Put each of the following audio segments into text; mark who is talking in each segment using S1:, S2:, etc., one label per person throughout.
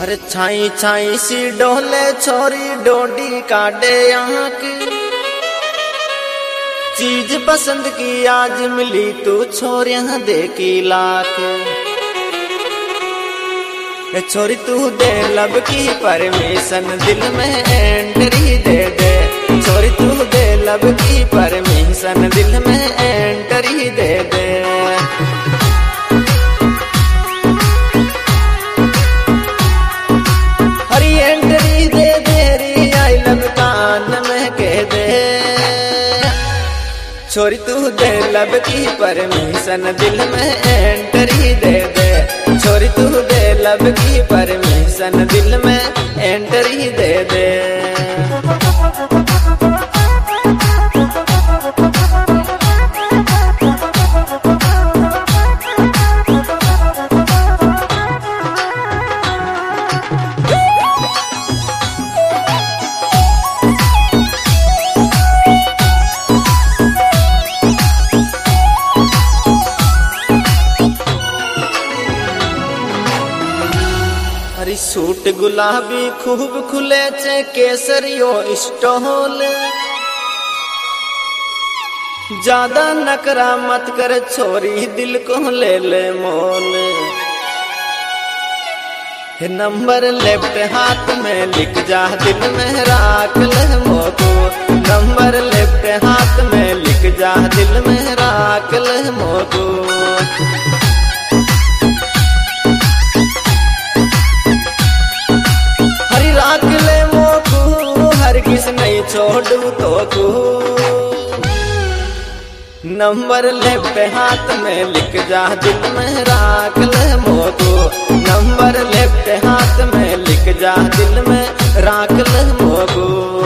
S1: अरे छाई छाई सी डोले छोरी डोडी काटे यहाँ की चीज पसंद की आज मिली तू छोरियां देखी लाख। छोरी तू दे लब की परमिशन दिल में एंट्री दे दे। छोरी तू दे लब की परमिशन दिल में एंट्री दे दे। हरी एंट्री दे दे री आई लब कान में कह दे। छोरी तू दे लब की परमिशन दिल में एंट्री दे दे। छोरी तू दे लब की परमिशन दिल में एंट्री दे दे। हरी सूट गुलाबी खूब खुले चे केसरियो स्टोल। ज्यादा नकरा मत कर छोरी दिल को ले ले मोल। नंबर लेफ्ट हाथ में लिख जा दिल में राख ले मोको। नंबर लेफ्ट हाथ में लिख जा दिल में राख ले मोको। राख ले मोकू हर किस नहीं छोड़ू तो को। नंबर लेफ्ट हाथ में लिख जा दिल में राख ले मोकू। नंबर लेफ्ट हाथ में लिख जा दिल में राख ले मोकू।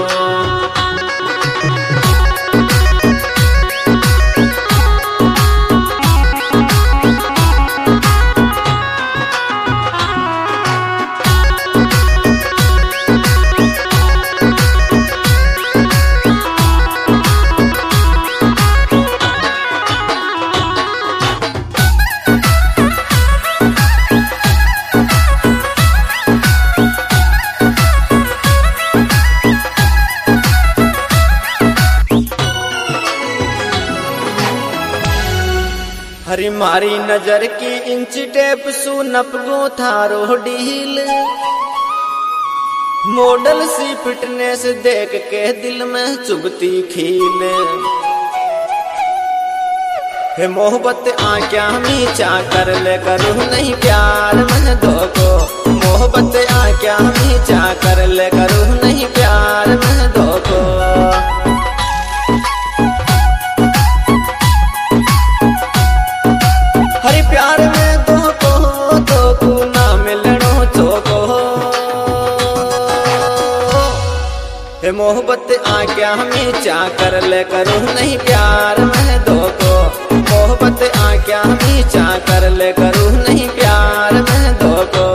S1: हरी मारी नजर की इंच टेप सु नपगो थारो डील। मॉडल सी फिटनेस देख के दिल में चुभती खील। हे मोहब्बत आक्या मीचा कर ले करूँ नहीं प्यार में दो को। मोहब्बत आक्या मीचा कर ले करूँ नहीं प्यार में दो को। हरी प्यार में दो को ना मिलनो चोको। हे मोहब्बत आक्या मीचा कर ले करूँ नहीं प्यार में दो को। मोहब्बत आक्या मीचा कर ले करूँ नहीं प्यार में दो को।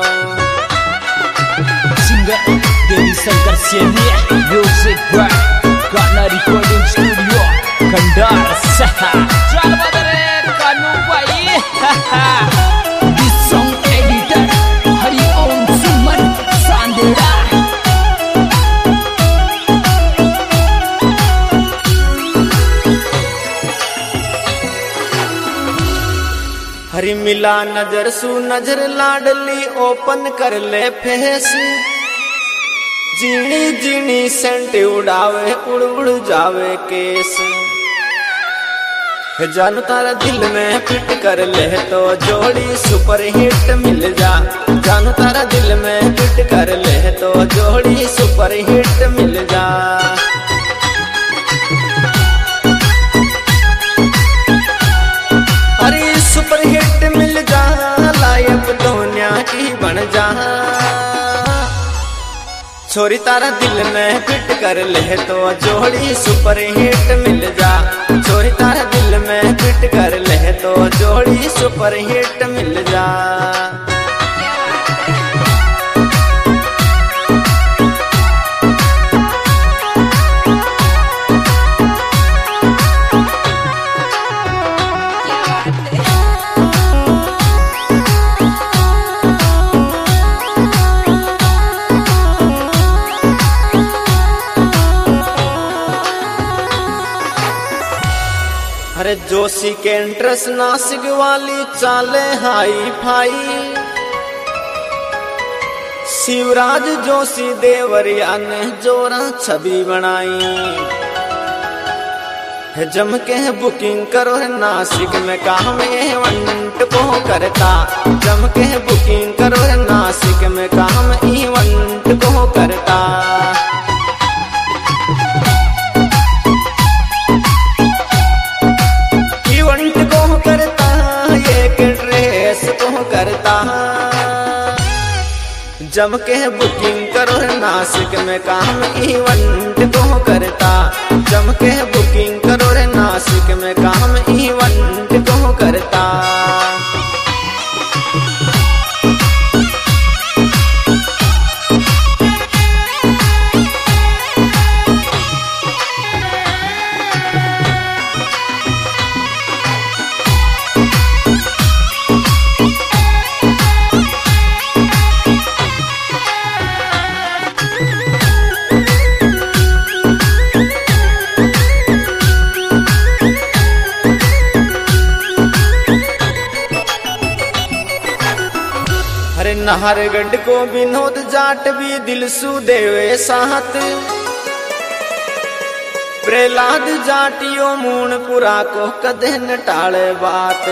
S2: Singer Devi Shankar Seniya music by गाना रिकॉर्डिंग स्टूडियो खंडार सहा। चल बदरे कानू भाई। This song editor Hari Om Suman Sandera।
S1: हरी मिला नजर सु नजर लाडली ओपन कर ले फेस। जीनी जीनी सेंट उड़ावे उड़ उड़ जावे केस। जानू तारा दिल में फिट कर ले तो जोड़ी सुपर हिट मिल जा। जानू तारा दिल में फिट कर ले तो जोड़ी सुपर हिट मिल जा। अरे सुपर हिट मिल जा लायक दुनिया की बन जा। छोरी तारा दिल में फिट कर ले तो जोड़ी सुपर हिट मिल जा। छोरी तारा दिल में फिट कर ले तो जोड़ी सुपर हिट मिल जा। जोशी के इंट्रेस नासिक वाली चाले हाई फाई, शिवराज जोशी देवरिया ने जोरा छवि बनाई। जम के बुकिंग करो है नासिक में काम इवेंट को करता, जम के बुकिंग करो है नासिक में काम इवेंट को करता। इवेंट को करता एक ड्रेस को करता, जम के बुकिंग करो नासिक में काम इवेंट को करता, जम के बुकिंग करो रे नासिक में काम इवेंट को करता। नाहरगढ़ को विनोद जाट भी दिल सु देवे साहत, प्रहलाद जाटियो मूनपुरा को कदे न टाले बात।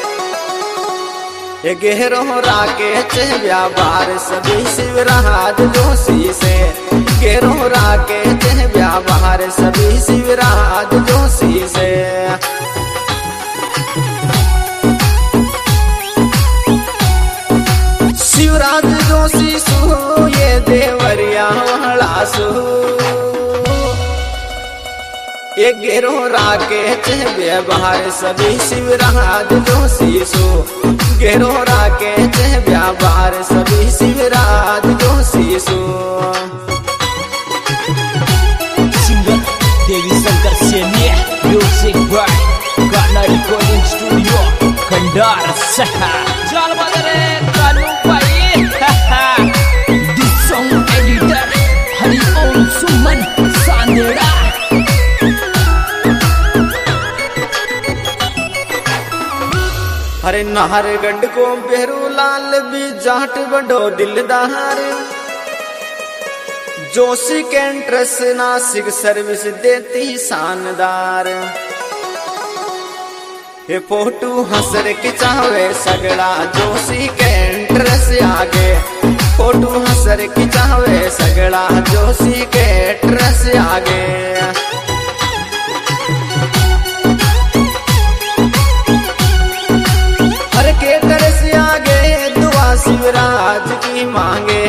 S1: ये गहरो राके चे व्यापार सभी शिवराज जोशी से, गहरो राके चे व्यापार सभी शिवराज जोशी से। शिवराज जोशी सु ये देवरिया वाला सु, ये गेरो राके चे व्यवहार सभी शिवराज जोशी सु, गेरो राके चे व्यवहार सभी शिवराज जोशी सु।
S2: Singer Devi Shankar Saini, music by गाना रिकॉर्डिंग स्टूडियो खंडार सहा। चल बदरे कानू भाई, दिस सॉन्ग एडिटर हरिओम सुमन सांदेड़ा।
S1: अरे नाहरगढ़ को बेरू लाल भी जाट बड़ो दिलदार, जोशी के इंट्रेस नासिक सर्विस देती शानदार। ये फोटो हंसर खिंचावे सगड़ा जोशी के इंट्रेस आगे, फोटो हंसर खिंचावे सगड़ा जोशी के इंट्रेस आगे। हर के तरस आगे दुआ शिवराज की मांगे,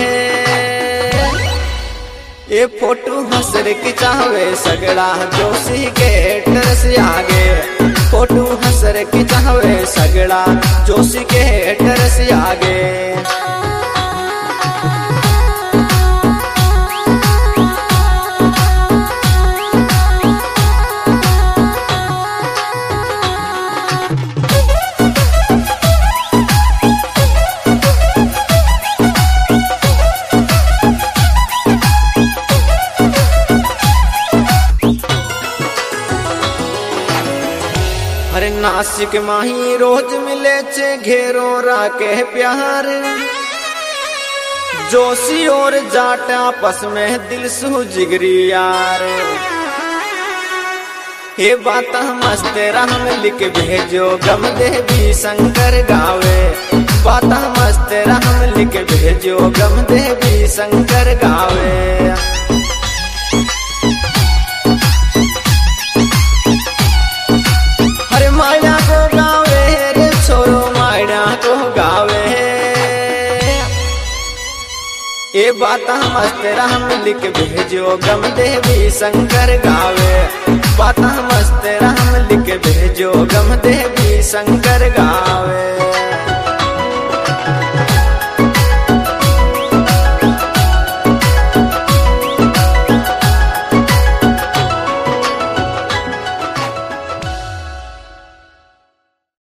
S1: ये फोटो हंसर खिंचावे सगड़ा जोशी के तरस आगे, फोटो हंसर खिंचावे सगड़ा जोशी के तरस आगे। अरे नासिक माही रोज मिले चे घेरो राके प्यार, जोशी और जाट आपस में दिल सु जिगरी यार। ये बात मस्त राम लिख भेजो गम देवी शंकर गावे, बात मस्त राम लिख भेजो गम देवी शंकर गावे। हरे माया को गावे रे छोरो माया को गावे, ये बात मस्त राम लिख भेजो गम देवी शंकर गावे, बात मस्त राम लिख भेजो गम देवी शंकर गावे।